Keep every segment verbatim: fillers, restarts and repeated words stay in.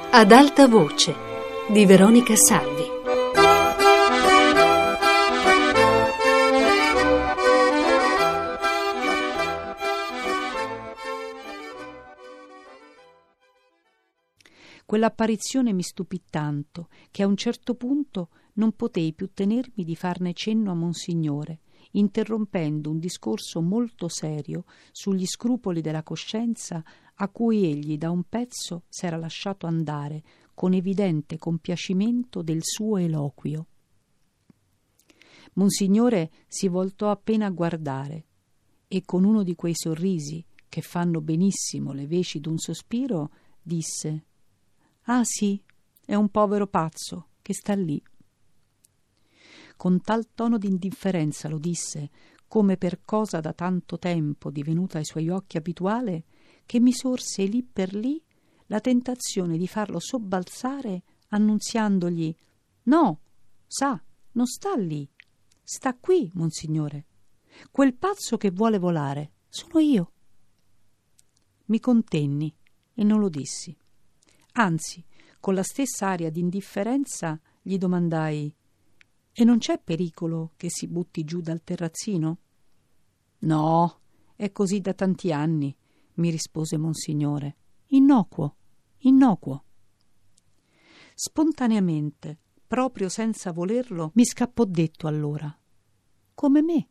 Ad alta voce di Veronica Salvi. Quell'apparizione mi stupì tanto che a un certo punto non potei più tenermi di farne cenno a Monsignore, interrompendo un discorso molto serio sugli scrupoli della coscienza a cui egli da un pezzo s'era lasciato andare con evidente compiacimento del suo eloquio. Monsignore si voltò appena a guardare e con uno di quei sorrisi che fanno benissimo le veci d'un sospiro disse: «Ah sì, è un povero pazzo che sta lì». Con tal tono di indifferenza lo disse, come per cosa da tanto tempo divenuta ai suoi occhi abituale, che mi sorse lì per lì la tentazione di farlo sobbalzare annunziandogli: «No, sa, non sta lì, sta qui, Monsignore. Quel pazzo che vuole volare sono io». Mi contenni e non lo dissi. Anzi, con la stessa aria di indifferenza gli domandai: «E non c'è pericolo che si butti giù dal terrazzino?» «No, è così da tanti anni», mi rispose Monsignore. «Innocuo, innocuo». Spontaneamente, proprio senza volerlo, mi scappò detto allora: «Come me».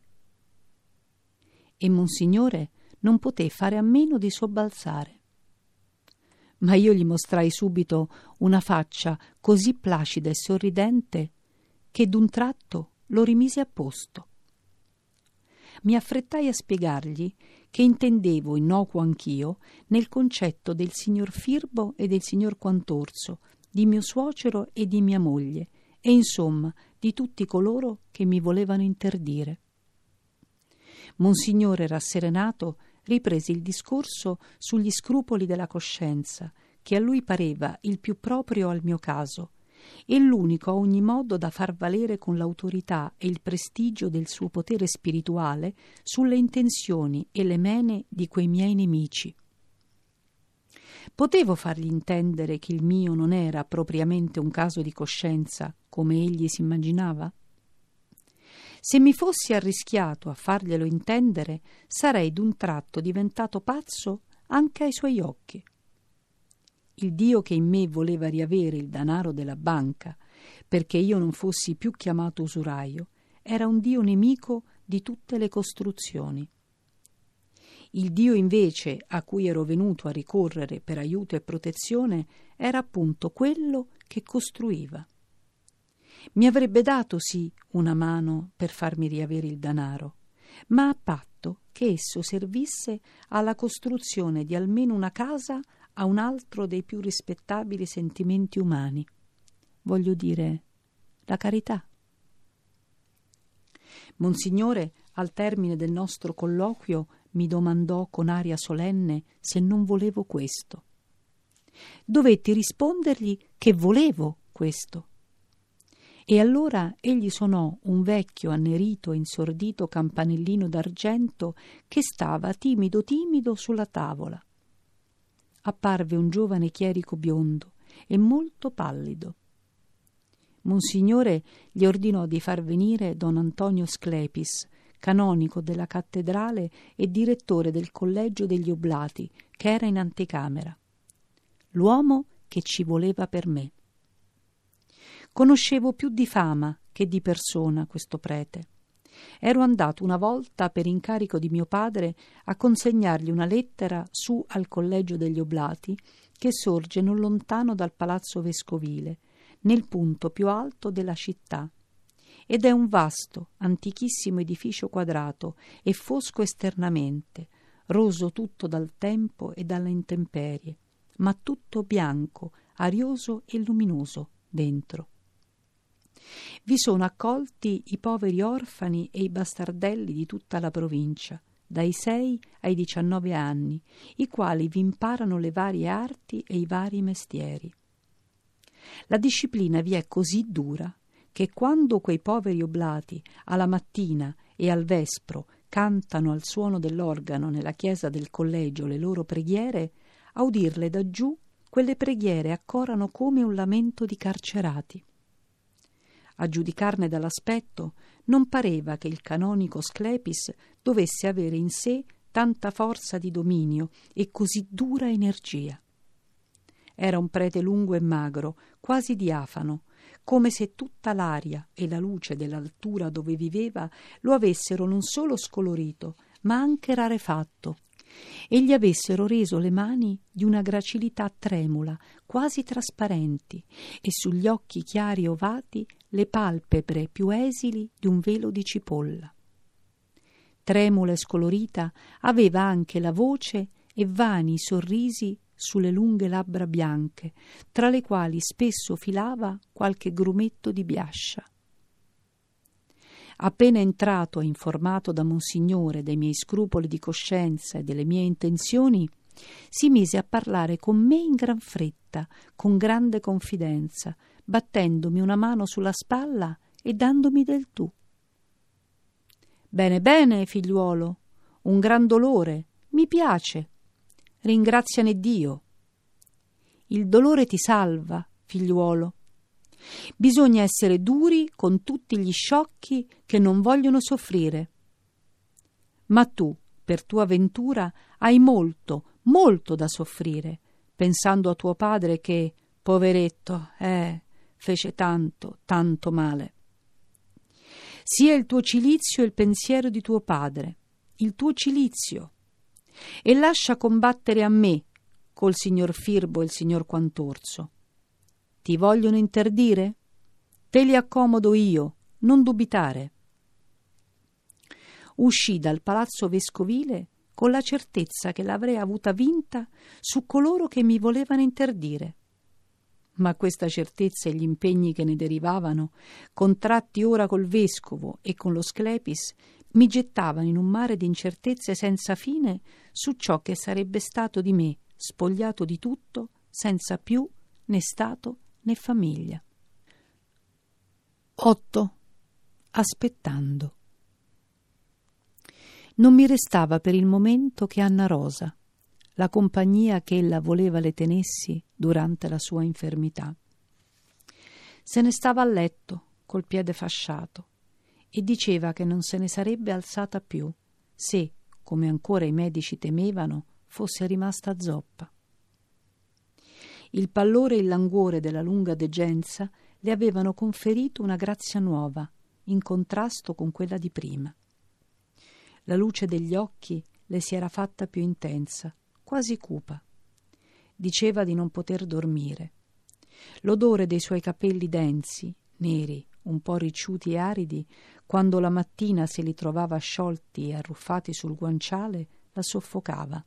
E Monsignore non poté fare a meno di sobbalzare. Ma io gli mostrai subito una faccia così placida e sorridente che d'un tratto lo rimisi a posto. Mi affrettai a spiegargli che intendevo innocuo anch'io nel concetto del signor Firbo e del signor Quantorso, di mio suocero e di mia moglie, e insomma di tutti coloro che mi volevano interdire. Monsignore rasserenato riprese il discorso sugli scrupoli della coscienza, che a lui pareva il più proprio al mio caso e l'unico a ogni modo da far valere con l'autorità e il prestigio del suo potere spirituale sulle intenzioni e le mene di quei miei nemici. Potevo fargli intendere che il mio non era propriamente un caso di coscienza, come egli si immaginava? Se mi fossi arrischiato a farglielo intendere, sarei d'un tratto diventato pazzo anche ai suoi occhi. Il Dio che in me voleva riavere il danaro della banca, perché io non fossi più chiamato usuraio, era un Dio nemico di tutte le costruzioni. Il Dio invece a cui ero venuto a ricorrere per aiuto e protezione era appunto quello che costruiva. Mi avrebbe dato sì una mano per farmi riavere il danaro, ma a patto che esso servisse alla costruzione di almeno una casa a un altro dei più rispettabili sentimenti umani, voglio dire la carità. Monsignore, al termine del nostro colloquio, mi domandò con aria solenne se non volevo questo. Dovetti rispondergli che volevo questo. E allora egli suonò un vecchio annerito e insordito campanellino d'argento che stava timido timido sulla tavola. Apparve un giovane chierico biondo e molto pallido. Monsignore gli ordinò di far venire don Antonio Sclepis, canonico della cattedrale e direttore del collegio degli oblati, che era in anticamera. L'uomo che ci voleva per me. Conoscevo più di fama che di persona questo prete. Ero andato una volta per incarico di mio padre a consegnargli una lettera su al collegio degli oblati che sorge non lontano dal palazzo vescovile, nel punto più alto della città, ed è un vasto, antichissimo edificio quadrato e fosco esternamente, roso tutto dal tempo e dalle intemperie, ma tutto bianco, arioso e luminoso dentro. Vi sono accolti i poveri orfani e i bastardelli di tutta la provincia, dai sei ai diciannove anni, i quali vi imparano le varie arti e i vari mestieri. La disciplina vi è così dura che quando quei poveri oblati alla mattina e al vespro cantano al suono dell'organo nella chiesa del collegio le loro preghiere, a udirle da giù quelle preghiere accorano come un lamento di carcerati. A giudicarne dall'aspetto, non pareva che il canonico Sclepis dovesse avere in sé tanta forza di dominio e così dura energia. Era un prete lungo e magro, quasi diafano, come se tutta l'aria e la luce dell'altura dove viveva lo avessero non solo scolorito, ma anche rarefatto, e gli avessero reso le mani di una gracilità tremula, quasi trasparenti, e sugli occhi chiari e ovati le palpebre più esili di un velo di cipolla. Tremula e scolorita aveva anche la voce e vani sorrisi sulle lunghe labbra bianche, tra le quali spesso filava qualche grumetto di biascia. Appena entrato e informato da Monsignore dei miei scrupoli di coscienza e delle mie intenzioni, si mise a parlare con me in gran fretta, con grande confidenza, battendomi una mano sulla spalla e dandomi del tu. «Bene, bene, figliuolo, un gran dolore, mi piace. Ringraziane Dio. Il dolore ti salva, figliuolo. Bisogna essere duri con tutti gli sciocchi che non vogliono soffrire. Ma tu, per tua ventura, hai molto, molto da soffrire, pensando a tuo padre che, poveretto, eh, fece tanto, tanto male. Sia il tuo cilizio il pensiero di tuo padre, il tuo cilizio, e lascia combattere a me col signor Firbo e il signor Quantorso. Ti vogliono interdire? Te li accomodo io, non dubitare». Uscì dal palazzo vescovile con la certezza che l'avrei avuta vinta su coloro che mi volevano interdire. Ma questa certezza e gli impegni che ne derivavano, contratti ora col vescovo e con lo Sclepis, mi gettavano in un mare di incertezze senza fine su ciò che sarebbe stato di me, spogliato di tutto, senza più né stato né famiglia. otto. Aspettando. Non mi restava per il momento che Anna Rosa, la compagnia che ella voleva le tenessi durante la sua infermità. Se ne stava a letto, col piede fasciato, e diceva che non se ne sarebbe alzata più se, come ancora i medici temevano, fosse rimasta zoppa. Il pallore e il languore della lunga degenza le avevano conferito una grazia nuova, in contrasto con quella di prima. La luce degli occhi le si era fatta più intensa, quasi cupa. Diceva di non poter dormire. L'odore dei suoi capelli densi, neri, un po' ricciuti e aridi, quando la mattina se li trovava sciolti e arruffati sul guanciale, la soffocava.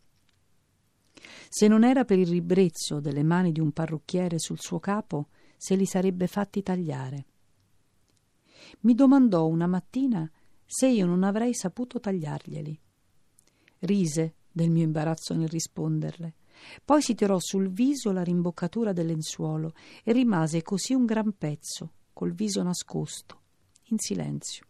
Se non era per il ribrezzo delle mani di un parrucchiere sul suo capo, se li sarebbe fatti tagliare. Mi domandò una mattina se io non avrei saputo tagliarglieli. Rise del mio imbarazzo nel risponderle. Poi si tirò sul viso la rimboccatura del lenzuolo e rimase così un gran pezzo, col viso nascosto, in silenzio.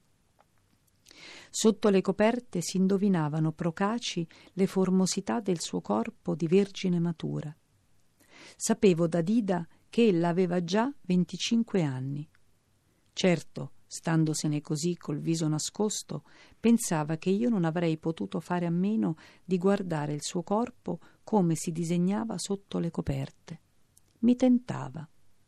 Sotto le coperte si indovinavano procaci le formosità del suo corpo di vergine matura. Sapevo da Dida che ella aveva già venticinque anni. Certo, standosene così col viso nascosto, pensava che io non avrei potuto fare a meno di guardare il suo corpo come si disegnava sotto le coperte. Mi tentava.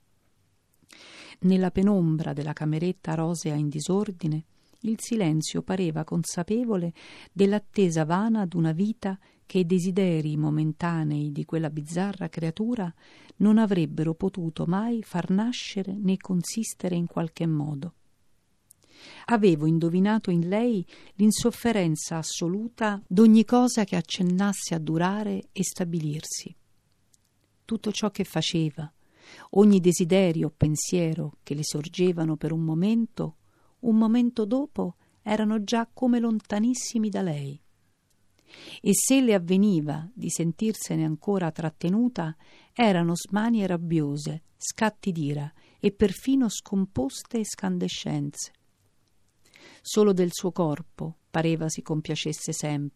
Nella penombra della cameretta rosea in disordine, il silenzio pareva consapevole dell'attesa vana d'una vita che i desideri momentanei di quella bizzarra creatura non avrebbero potuto mai far nascere né consistere in qualche modo. Avevo indovinato in lei l'insofferenza assoluta d'ogni cosa che accennasse a durare e stabilirsi. Tutto ciò che faceva, ogni desiderio o pensiero che le sorgevano per un momento, un momento dopo erano già come lontanissimi da lei. E se le avveniva di sentirsene ancora trattenuta, erano smanie rabbiose, scatti d'ira e perfino scomposte escandescenze. Solo del suo corpo pareva si compiacesse sempre,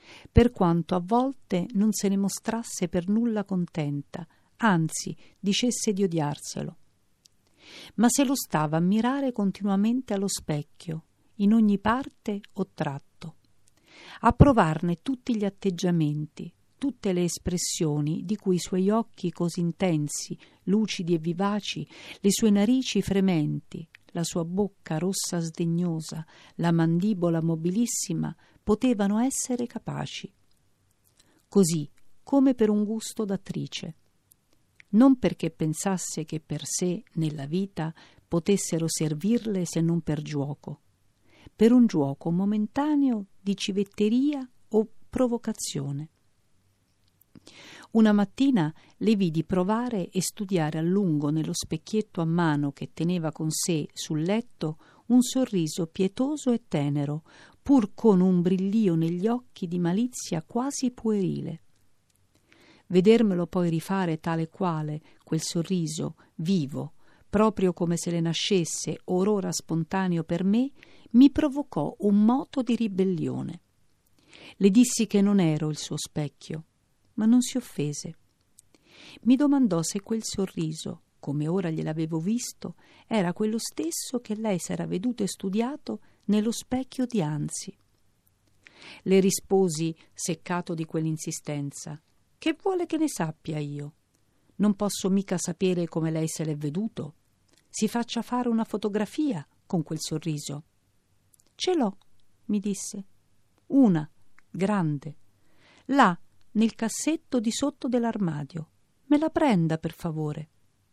per quanto a volte non se ne mostrasse per nulla contenta, anzi dicesse di odiarselo. Ma se lo stava a mirare continuamente allo specchio, in ogni parte o tratto, a provarne tutti gli atteggiamenti, tutte le espressioni di cui i suoi occhi così intensi, lucidi e vivaci, le sue narici frementi, la sua bocca rossa sdegnosa, la mandibola mobilissima potevano essere capaci. Così come per un gusto d'attrice. Non perché pensasse che per sé nella vita potessero servirle se non per giuoco, per un giuoco momentaneo di civetteria o provocazione. Una mattina le vidi provare e studiare a lungo nello specchietto a mano che teneva con sé sul letto un sorriso pietoso e tenero, pur con un brillio negli occhi di malizia quasi puerile. Vedermelo poi rifare tale quale, quel sorriso, vivo, proprio come se le nascesse or ora spontaneo per me, mi provocò un moto di ribellione. Le dissi che non ero il suo specchio, ma non si offese. Mi domandò se quel sorriso, come ora gliel'avevo visto, era quello stesso che lei s'era veduto e studiato nello specchio di Anzi. Le risposi, seccato di quell'insistenza: che vuole che ne sappia io? Non posso mica sapere come lei se l'è veduto. Si faccia fare una fotografia con quel sorriso. Ce l'ho, mi disse. Una, grande. Là, nel cassetto di sotto dell'armadio. Me la prenda, per favore.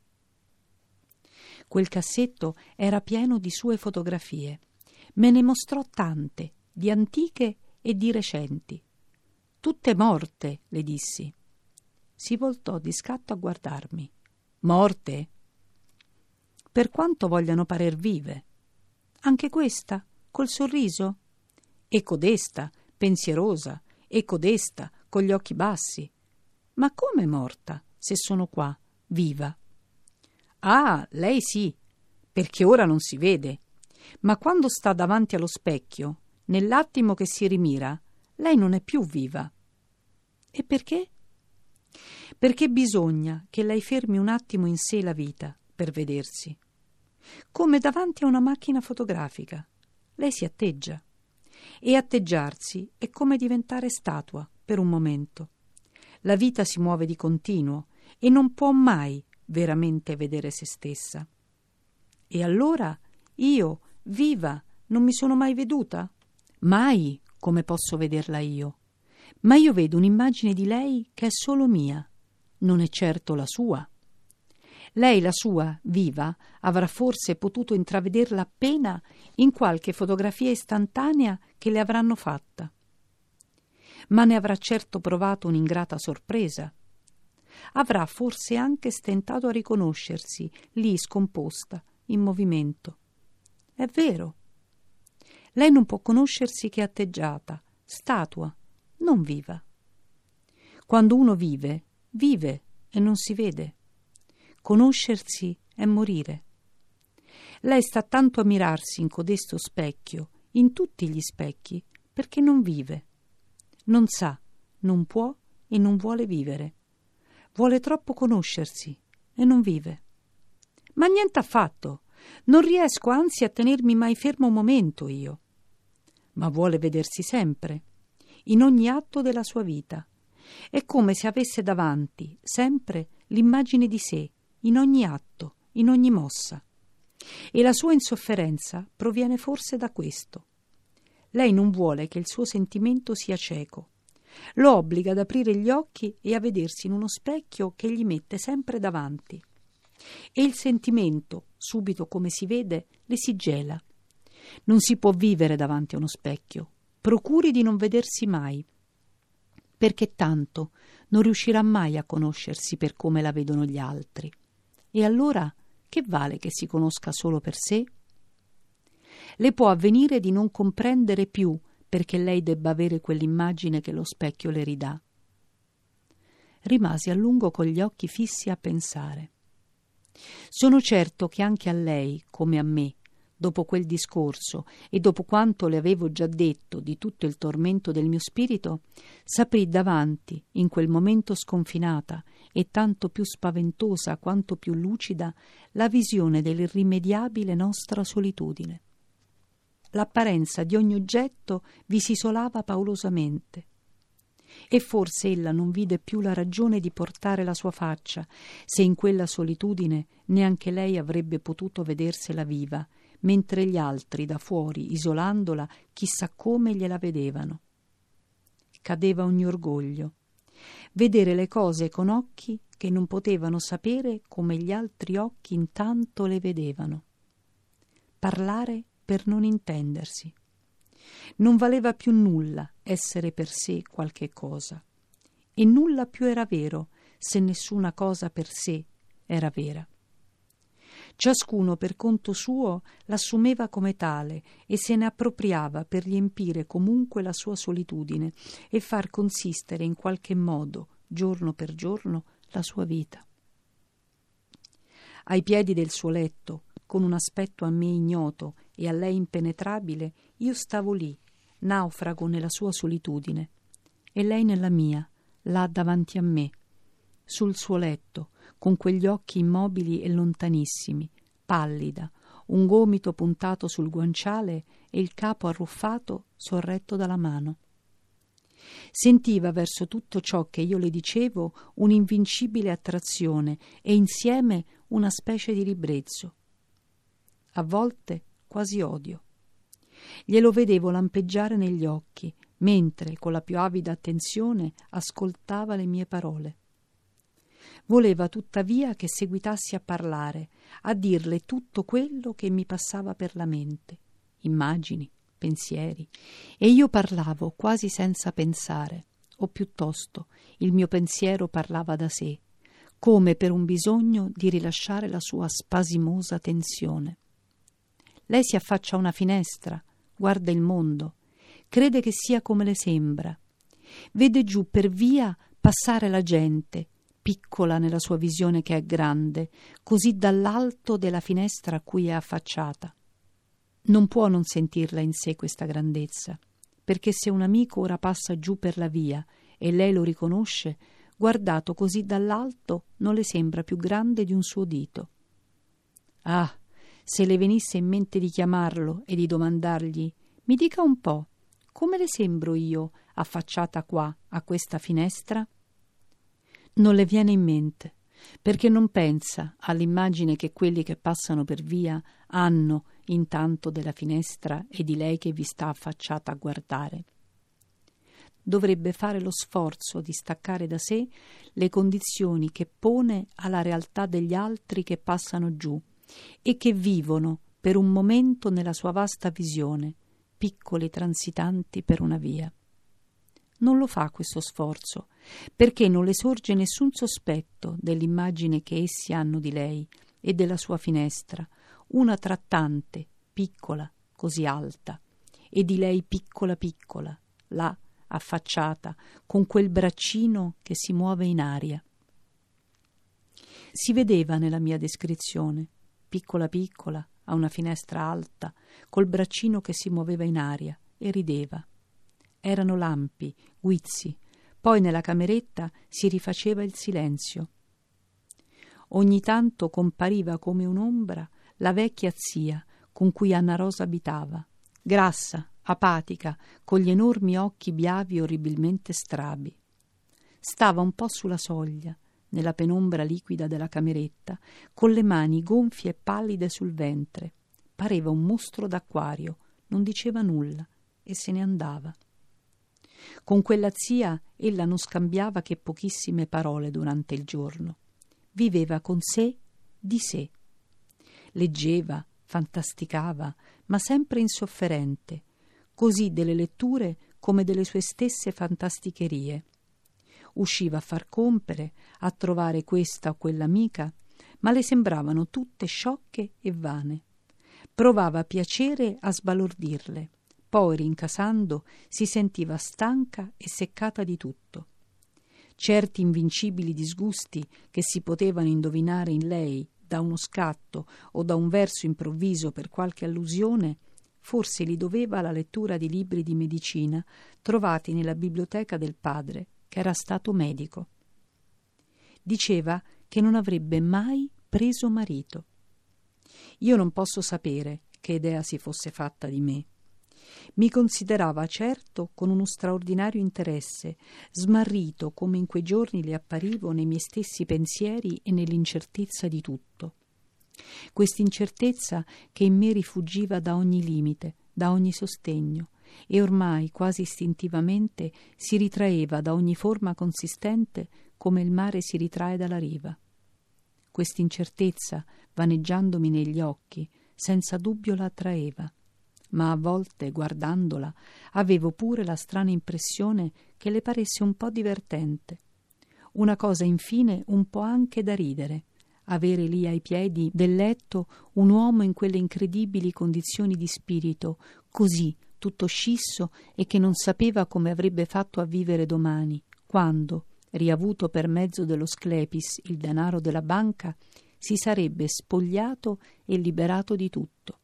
Quel cassetto era pieno di sue fotografie. Me ne mostrò tante, di antiche e di recenti. Tutte morte, le dissi. Si voltò di scatto a guardarmi. Morte? Per quanto vogliano parer vive. Anche questa, col sorriso? E codesta, pensierosa, e codesta, con gli occhi bassi. Ma come morta, se sono qua, viva? Ah, lei sì, perché ora non si vede. Ma quando sta davanti allo specchio, nell'attimo che si rimira, lei non è più viva. E perché? Perché bisogna che lei fermi un attimo in sé la vita per vedersi. Come davanti a una macchina fotografica. Lei si atteggia. E atteggiarsi è come diventare statua per un momento. La vita si muove di continuo e non può mai veramente vedere se stessa. E allora io, viva, non mi sono mai veduta? Mai come posso vederla io. Ma io vedo un'immagine di lei che è solo mia, non è certo la sua. Lei, la sua, viva, avrà forse potuto intravederla appena in qualche fotografia istantanea che le avranno fatta. Ma ne avrà certo provato un'ingrata sorpresa. Avrà forse anche stentato a riconoscersi, lì scomposta, in movimento. È vero. Lei non può conoscersi che atteggiata, statua, non viva. Quando uno vive, vive e non si vede. Conoscersi è morire. Lei sta tanto a mirarsi in codesto specchio, in tutti gli specchi, perché non vive. Non sa, non può e non vuole vivere. Vuole troppo conoscersi e non vive. Ma niente affatto. Non riesco anzi a tenermi mai fermo un momento io. Ma vuole vedersi sempre, in ogni atto della sua vita. È come se avesse davanti, sempre, l'immagine di sé, in ogni atto, in ogni mossa. E la sua insofferenza proviene forse da questo. Lei non vuole che il suo sentimento sia cieco. Lo obbliga ad aprire gli occhi e a vedersi in uno specchio che gli mette sempre davanti. E il sentimento, subito come si vede, le si gela. Non si può vivere davanti a uno specchio. Procuri di non vedersi mai, perché tanto non riuscirà mai a conoscersi per come la vedono gli altri. E allora che vale che si conosca solo per sé? Le può avvenire di non comprendere più perché lei debba avere quell'immagine che lo specchio le ridà. Rimasi a lungo con gli occhi fissi a pensare. Sono certo che anche a lei, come a me, dopo quel discorso e dopo quanto le avevo già detto di tutto il tormento del mio spirito, s'aprì davanti, in quel momento sconfinata e tanto più spaventosa quanto più lucida, la visione dell'irrimediabile nostra solitudine. L'apparenza di ogni oggetto vi si isolava paurosamente. E forse ella non vide più la ragione di portare la sua faccia, se in quella solitudine neanche lei avrebbe potuto vedersela viva, mentre gli altri da fuori, isolandola, chissà come gliela vedevano. Cadeva ogni orgoglio. Vedere le cose con occhi che non potevano sapere come gli altri occhi intanto le vedevano. Parlare per non intendersi. Non valeva più nulla essere per sé qualche cosa, e nulla più era vero se nessuna cosa per sé era vera. Ciascuno per conto suo l'assumeva come tale e se ne appropriava per riempire comunque la sua solitudine e far consistere in qualche modo, giorno per giorno, la sua vita. Ai piedi del suo letto, con un aspetto a me ignoto e a lei impenetrabile, io stavo lì, naufrago nella sua solitudine, e lei nella mia, là davanti a me, sul suo letto, con quegli occhi immobili e lontanissimi, pallida, un gomito puntato sul guanciale e il capo arruffato sorretto dalla mano. Sentiva verso tutto ciò che io le dicevo un'invincibile attrazione e insieme una specie di ribrezzo. A volte quasi odio. Glielo vedevo lampeggiare negli occhi, mentre, con la più avida attenzione, ascoltava le mie parole. Voleva tuttavia che seguitassi a parlare, a dirle tutto quello che mi passava per la mente, immagini, pensieri, e io parlavo quasi senza pensare, o piuttosto il mio pensiero parlava da sé, come per un bisogno di rilasciare la sua spasimosa tensione. Lei si affaccia a una finestra, guarda il mondo, crede che sia come le sembra. Vede giù per via passare la gente, piccola nella sua visione che è grande, così dall'alto della finestra a cui è affacciata. Non può non sentirla in sé questa grandezza, perché se un amico ora passa giù per la via e lei lo riconosce, guardato così dall'alto non le sembra più grande di un suo dito. Ah! Se le venisse in mente di chiamarlo e di domandargli: mi dica un po', come le sembro io affacciata qua a questa finestra? Non le viene in mente, perché non pensa all'immagine che quelli che passano per via hanno intanto della finestra e di lei che vi sta affacciata a guardare. Dovrebbe fare lo sforzo di staccare da sé le condizioni che pone alla realtà degli altri che passano giù e che vivono per un momento nella sua vasta visione, piccoli transitanti per una via. Non lo fa questo sforzo, perché non le sorge nessun sospetto dell'immagine che essi hanno di lei e della sua finestra, una tra tante, piccola, così alta, e di lei piccola piccola, là, affacciata, con quel braccino che si muove in aria. Si vedeva nella mia descrizione, piccola piccola, a una finestra alta, col braccino che si muoveva in aria, e rideva. Erano lampi, guizzi, poi nella cameretta si rifaceva il silenzio. Ogni tanto compariva come un'ombra la vecchia zia con cui Anna Rosa abitava, grassa, apatica, con gli enormi occhi biavi orribilmente strabi. Stava un po' sulla soglia, nella penombra liquida della cameretta, con le mani gonfie e pallide sul ventre. Pareva un mostro d'acquario, non diceva nulla e se ne andava. Con quella zia ella non scambiava che pochissime parole durante il giorno. Viveva con sé di sé. Leggeva, fantasticava, ma sempre insofferente, così delle letture come delle sue stesse fantasticherie. Usciva a far compere, a trovare questa o quell'amica, ma le sembravano tutte sciocche e vane. Provava piacere a sbalordirle, poi rincasando si sentiva stanca e seccata di tutto. certi invincibili disgusti che si potevano indovinare in lei da uno scatto o da un verso improvviso per qualche allusione, forse li doveva alla lettura di libri di medicina trovati nella biblioteca del padre, che era stato medico. Diceva che non avrebbe mai preso marito. Io non posso sapere che idea si fosse fatta di me. Mi considerava certo con uno straordinario interesse, smarrito come in quei giorni le apparivo nei miei stessi pensieri e nell'incertezza di tutto. Quest'incertezza che in me rifuggiva da ogni limite, da ogni sostegno, e ormai quasi istintivamente si ritraeva da ogni forma consistente come il mare si ritrae dalla riva. Quest'incertezza, vaneggiandomi negli occhi, senza dubbio la attraeva, ma a volte, guardandola, avevo pure la strana impressione che le paresse un po' divertente. Una cosa, infine, un po' anche da ridere, avere lì ai piedi del letto un uomo in quelle incredibili condizioni di spirito, così, tutto scisso, e che non sapeva come avrebbe fatto a vivere domani, quando, riavuto per mezzo dello Sclepis il denaro della banca, si sarebbe spogliato e liberato di tutto.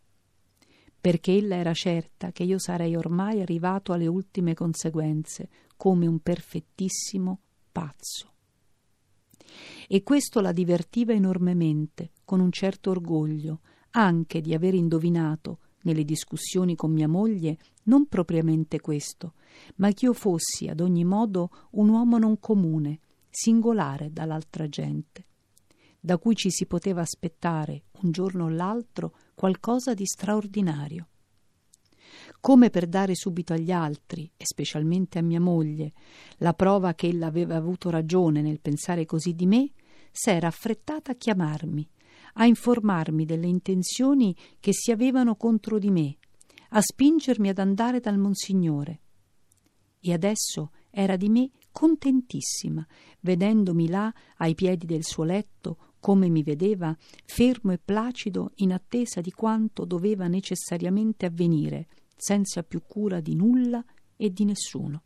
Perché ella era certa che io sarei ormai arrivato alle ultime conseguenze, come un perfettissimo pazzo. E questo la divertiva enormemente, con un certo orgoglio, anche di aver indovinato, nelle discussioni con mia moglie, non propriamente questo, ma che io fossi ad ogni modo un uomo non comune, singolare dall'altra gente, da cui ci si poteva aspettare, un giorno o l'altro, qualcosa di straordinario. Come per dare subito agli altri, e specialmente a mia moglie, la prova che ella aveva avuto ragione nel pensare così di me, s'era affrettata a chiamarmi, a informarmi delle intenzioni che si avevano contro di me, a spingermi ad andare dal Monsignore. E adesso era di me contentissima, vedendomi là ai piedi del suo letto, come mi vedeva, fermo e placido in attesa di quanto doveva necessariamente avvenire, senza più cura di nulla e di nessuno.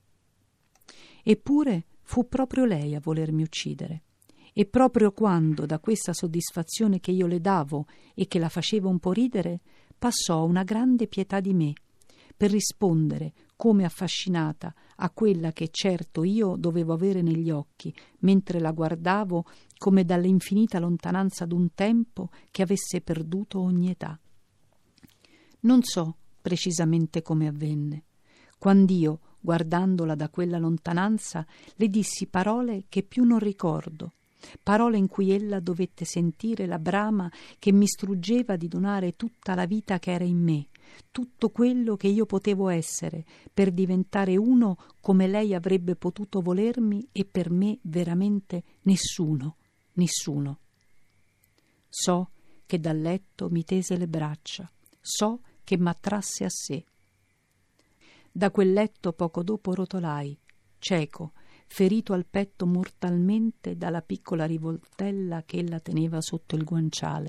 Eppure fu proprio lei a volermi uccidere, e proprio quando da questa soddisfazione che io le davo e che la faceva un po' ridere, passò una grande pietà di me, per rispondere, come affascinata, a quella che certo io dovevo avere negli occhi, mentre la guardavo come dall'infinita lontananza d'un tempo che avesse perduto ogni età. Non so precisamente come avvenne, quand'io, guardandola da quella lontananza, le dissi parole che più non ricordo, parole in cui ella dovette sentire la brama che mi struggeva di donare tutta la vita che era in me, tutto quello che io potevo essere, per diventare uno come lei avrebbe potuto volermi, e per me veramente nessuno, nessuno. So che dal letto mi tese le braccia, so che m'attrasse a sé. Da quel letto poco dopo rotolai, cieco, ferito al petto mortalmente dalla piccola rivoltella che ella teneva sotto il guanciale.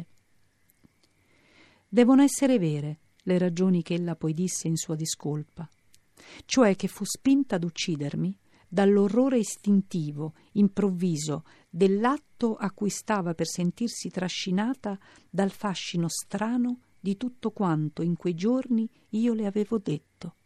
Devono essere vere le ragioni che ella poi disse in sua discolpa, cioè che fu spinta ad uccidermi dall'orrore istintivo, improvviso, dell'atto a cui stava per sentirsi trascinata dal fascino strano di tutto quanto in quei giorni io le avevo detto.